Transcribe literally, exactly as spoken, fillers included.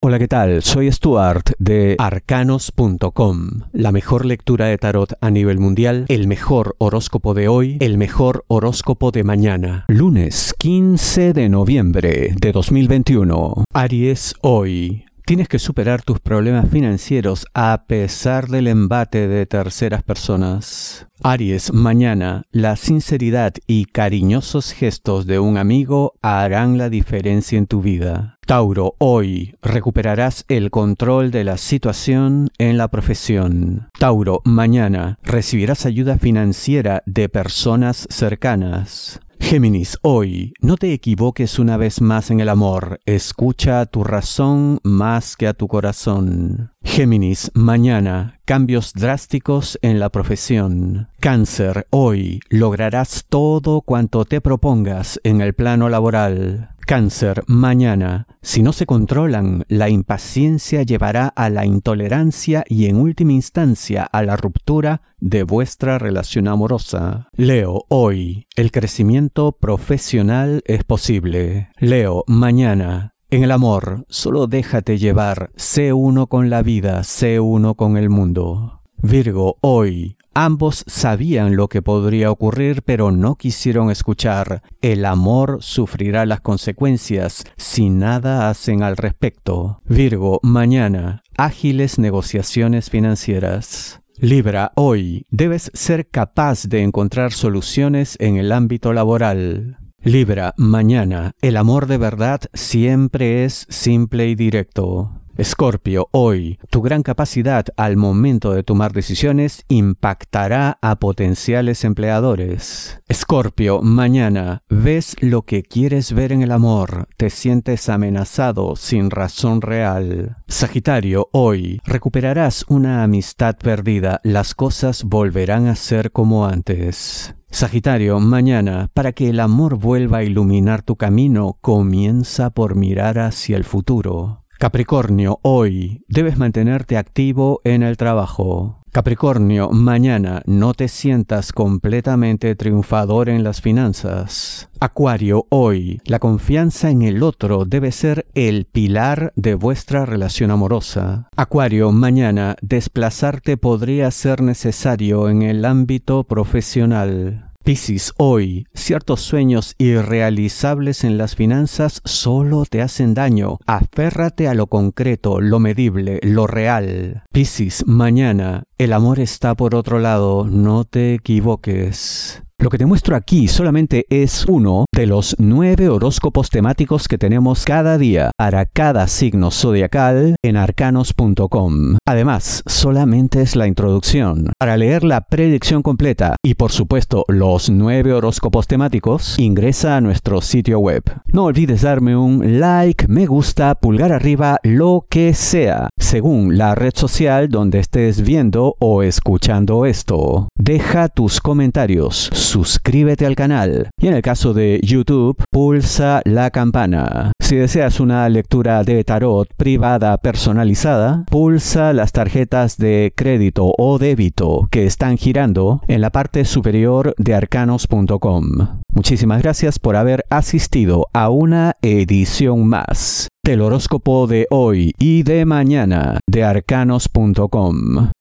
Hola, ¿qué tal? Soy Stuart de arcanos punto com, la mejor lectura de tarot a nivel mundial, el mejor horóscopo de hoy, el mejor horóscopo de mañana. Lunes quince de noviembre de dos mil veintiuno. Aries, hoy tienes que superar tus problemas financieros a pesar del embate de terceras personas. Aries, mañana, la sinceridad y cariñosos gestos de un amigo harán la diferencia en tu vida. Tauro, hoy recuperarás el control de la situación en la profesión. Tauro, mañana recibirás ayuda financiera de personas cercanas. Géminis, hoy no te equivoques una vez más en el amor, escucha a tu razón más que a tu corazón. Géminis, mañana, cambios drásticos en la profesión. Cáncer, hoy lograrás todo cuanto te propongas en el plano laboral. Cáncer, mañana, si no se controlan, la impaciencia llevará a la intolerancia y en última instancia a la ruptura de vuestra relación amorosa. Leo, hoy, el crecimiento profesional es posible. Leo, mañana, en el amor, solo déjate llevar, sé uno con la vida, sé uno con el mundo. Virgo, hoy, ambos sabían lo que podría ocurrir, pero no quisieron escuchar. El amor sufrirá las consecuencias si nada hacen al respecto. Virgo, mañana, ágiles negociaciones financieras. Libra, hoy, debes ser capaz de encontrar soluciones en el ámbito laboral. Libra, mañana, el amor de verdad siempre es simple y directo. Escorpio, hoy, tu gran capacidad al momento de tomar decisiones impactará a potenciales empleadores. Escorpio, mañana, ves lo que quieres ver en el amor, te sientes amenazado sin razón real. Sagitario, hoy, recuperarás una amistad perdida, las cosas volverán a ser como antes. Sagitario, mañana, para que el amor vuelva a iluminar tu camino, comienza por mirar hacia el futuro. Capricornio, hoy, debes mantenerte activo en el trabajo. Capricornio, mañana, no te sientas completamente triunfador en las finanzas. Acuario, hoy, la confianza en el otro debe ser el pilar de vuestra relación amorosa. Acuario, mañana, desplazarte podría ser necesario en el ámbito profesional. Piscis, hoy, ciertos sueños irrealizables en las finanzas solo te hacen daño. Aférrate a lo concreto, lo medible, lo real. Piscis, mañana, el amor está por otro lado, no te equivoques. Lo que te muestro aquí solamente es uno de los nueve horóscopos temáticos que tenemos cada día para cada signo zodiacal en arcanos punto com. Además, solamente es la introducción. Para leer la predicción completa y, por supuesto, los nueve horóscopos temáticos, ingresa a nuestro sitio web. No olvides darme un like, me gusta, pulgar arriba, lo que sea, según la red social donde estés viendo o escuchando esto. Deja tus comentarios. Suscríbete al canal y en el caso de YouTube, pulsa la campana. Si deseas una lectura de tarot privada personalizada, pulsa las tarjetas de crédito o débito que están girando en la parte superior de arcanos punto com. Muchísimas gracias por haber asistido a una edición más del horóscopo de hoy y de mañana de arcanos punto com.